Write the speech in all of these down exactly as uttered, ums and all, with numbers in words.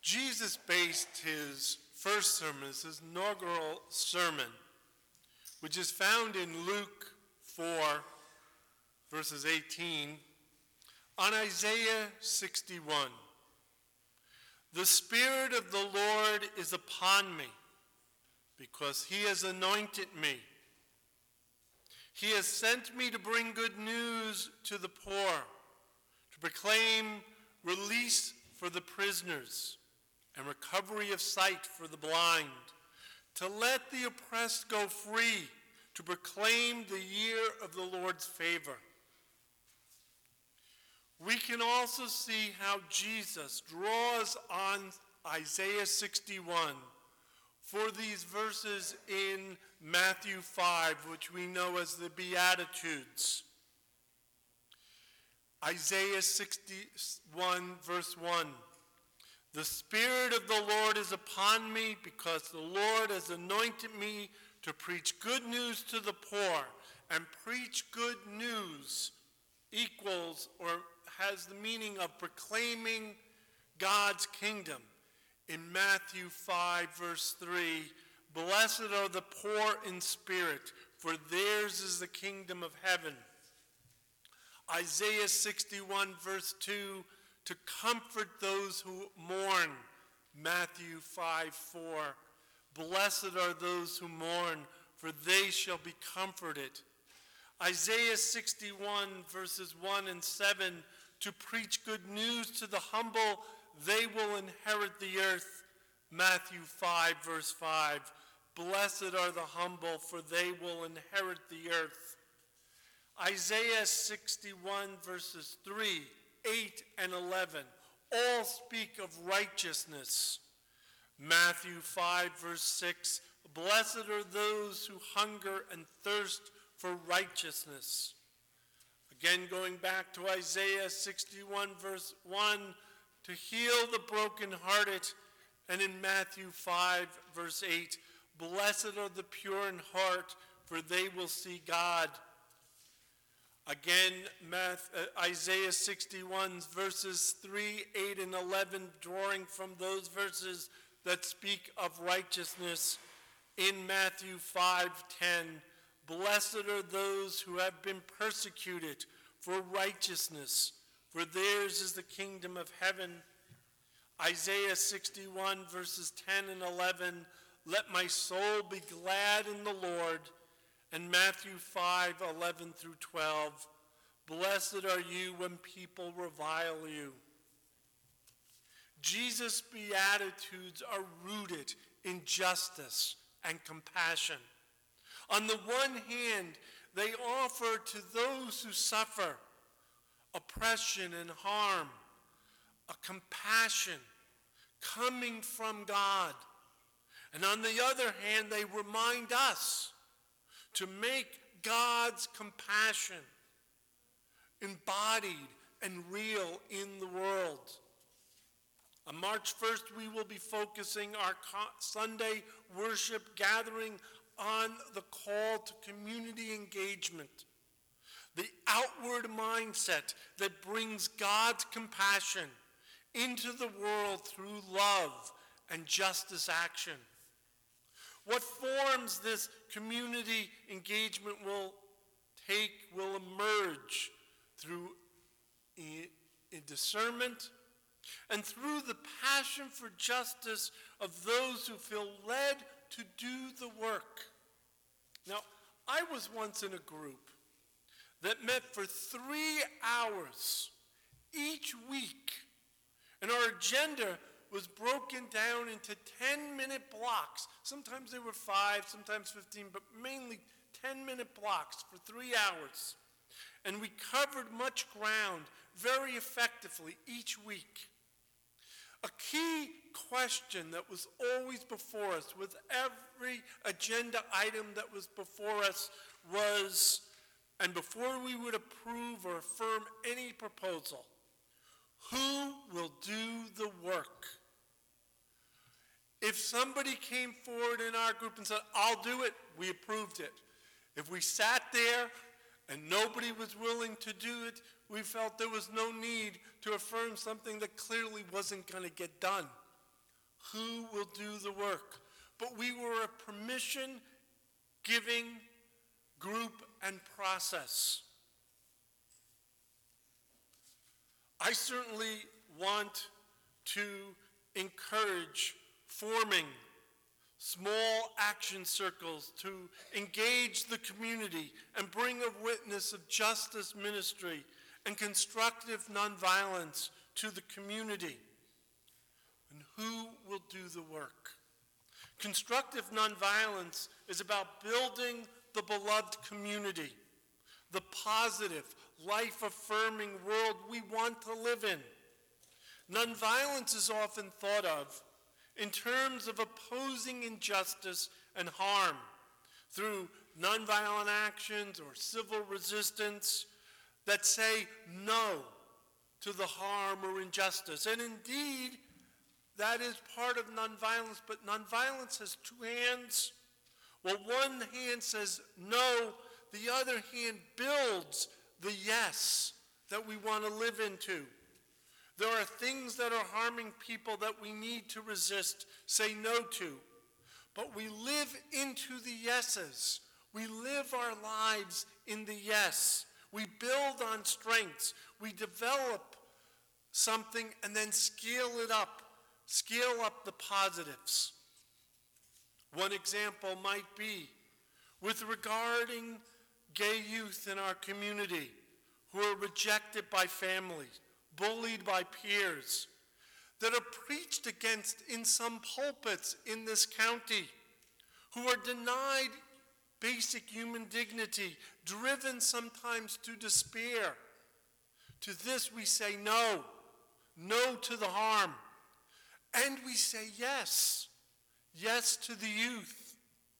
Jesus based his first sermon, his inaugural sermon, which is found in Luke four, verses eighteen, on Isaiah sixty-one. The Spirit of the Lord is upon me, because he has anointed me. He has sent me to bring good news to the poor, to proclaim release for the prisoners and recovery of sight for the blind, to let the oppressed go free, to proclaim the year of the Lord's favor. We can also see how Jesus draws on Isaiah sixty-one for these verses in Matthew five, which we know as the Beatitudes. Isaiah sixty-one, verse one. The Spirit of the Lord is upon me, because the Lord has anointed me to preach good news to the poor. And preach good news equals or has the meaning of proclaiming God's kingdom. In Matthew five, verse three, blessed are the poor in spirit, for theirs is the kingdom of heaven. Isaiah sixty-one, verse two, to comfort those who mourn. Matthew five, four, blessed are those who mourn, for they shall be comforted. Isaiah sixty-one, verses one and seven, to preach good news to the humble, they will inherit the earth. Matthew five, verse five, blessed are the humble, for they will inherit the earth. Isaiah sixty-one, verses three, eight, and eleven, all speak of righteousness. Matthew five, verse six, blessed are those who hunger and thirst for righteousness. Again, going back to Isaiah sixty-one, verse one, to heal the brokenhearted. And in Matthew five, verse eight, blessed are the pure in heart, for they will see God. Again, Math, uh, Isaiah sixty-one, verses three, eight, and eleven, drawing from those verses that speak of righteousness. In Matthew five, ten, blessed are those who have been persecuted for righteousness, for theirs is the kingdom of heaven. Isaiah sixty-one, verses ten and eleven, let my soul be glad in the Lord. And Matthew five, eleven through twelve, blessed are you when people revile you. Jesus' Beatitudes are rooted in justice and compassion. On the one hand, they offer to those who suffer oppression and harm a compassion coming from God. And on the other hand, they remind us to make God's compassion embodied and real in the world. On March first, we will be focusing our Sunday worship gathering on the call to community engagement, the outward mindset that brings God's compassion into the world through love and justice action. What forms this community engagement will take will emerge through a, a discernment and through the passion for justice of those who feel led to do the work. Now, I was once in a group that met for three hours each week, and our agenda was broken down into ten-minute blocks. Sometimes they were five, sometimes fifteen, but mainly ten-minute blocks for three hours. And we covered much ground very effectively each week. A key question that was always before us with every agenda item that was before us was, and before we would approve or affirm any proposal, who will do the work? If somebody came forward in our group and said, I'll do it, we approved it. If we sat there and nobody was willing to do it, we felt there was no need to affirm something that clearly wasn't going to get done. who will do the work. But we were a permission-giving group and process. I certainly want to encourage forming small action circles to engage the community and bring a witness of justice ministry and constructive nonviolence to the community. And who will do the work? Constructive nonviolence is about building the beloved community, the positive, life-affirming world we want to live in. Nonviolence is often thought of in terms of opposing injustice and harm through nonviolent actions or civil resistance that say no to the harm or injustice. And indeed, that is part of nonviolence, but nonviolence has two hands. Well, one hand says no, the other hand builds the yes that we want to live into. There are things that are harming people that we need to resist, say no to. But we live into the yeses. We live our lives in the yes. We build on strengths. We develop something and then scale it up. Scale up the positives. One example might be with regarding gay youth in our community who are rejected by families, bullied by peers, that are preached against in some pulpits in this county, who are denied basic human dignity, driven sometimes to despair. To this we say no, no to the harm. And we say yes, yes to the youth.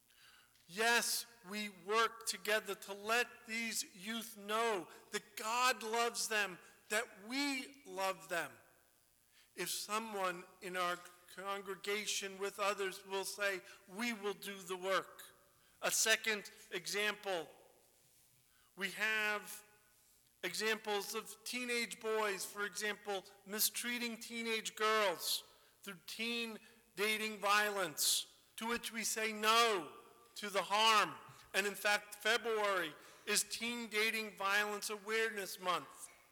Yes, we work together to let these youth know that God loves them, that we love them. If someone in our congregation with others will say, we will do the work. A second example, we have examples of teenage boys, for example, mistreating teenage girls through teen dating violence, to which we say no to the harm. And in fact, February is Teen Dating Violence Awareness Month.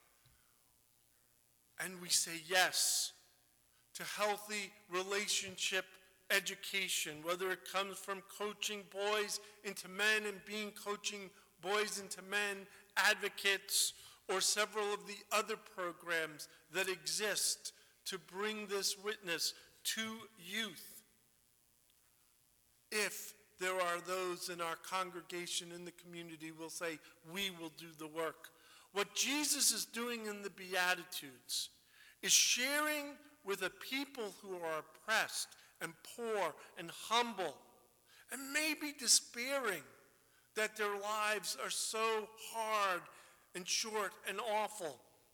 And we say yes to healthy relationship education, whether it comes from coaching boys into men and being coaching boys into men, advocates, or several of the other programs that exist to bring this witness to youth. If there are those in our congregation, in the community, will say, we will do the work. What Jesus is doing in the Beatitudes is sharing with a people who are oppressed and poor and humble and maybe despairing that their lives are so hard and short and awful.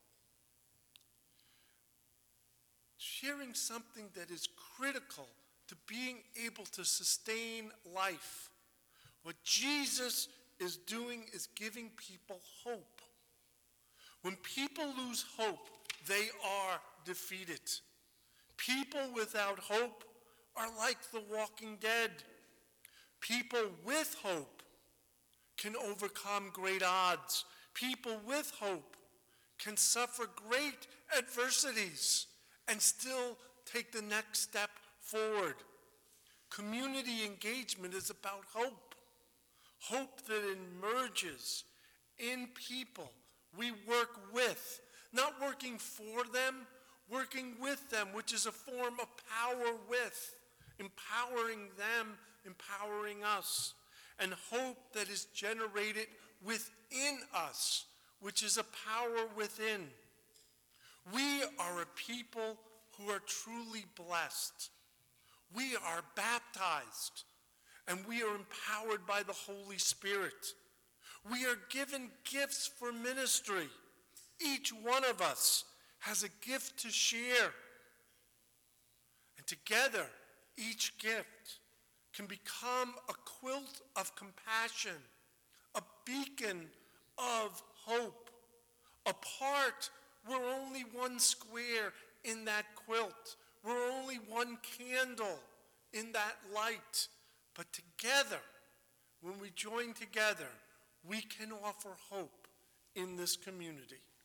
Sharing something that is critical to being able to sustain life. What Jesus is doing is giving people hope. When people lose hope, they are defeated. People without hope are like the walking dead. People with hope can overcome great odds. People with hope can suffer great adversities and still take the next step forward. Community engagement is about hope. Hope that emerges in people we work with, not working for them, working with them, which is a form of power with, empowering them, empowering us, and hope that is generated within us, which is a power within. We are a people who are truly blessed. We are baptized, and we are empowered by the Holy Spirit. We are given gifts for ministry. Each one of us has a gift to share. And together, each gift can become a quilt of compassion, a beacon of hope. Apart, we're only one square in that quilt. We're only one candle in that light. But together, when we join together, we can offer hope in this community.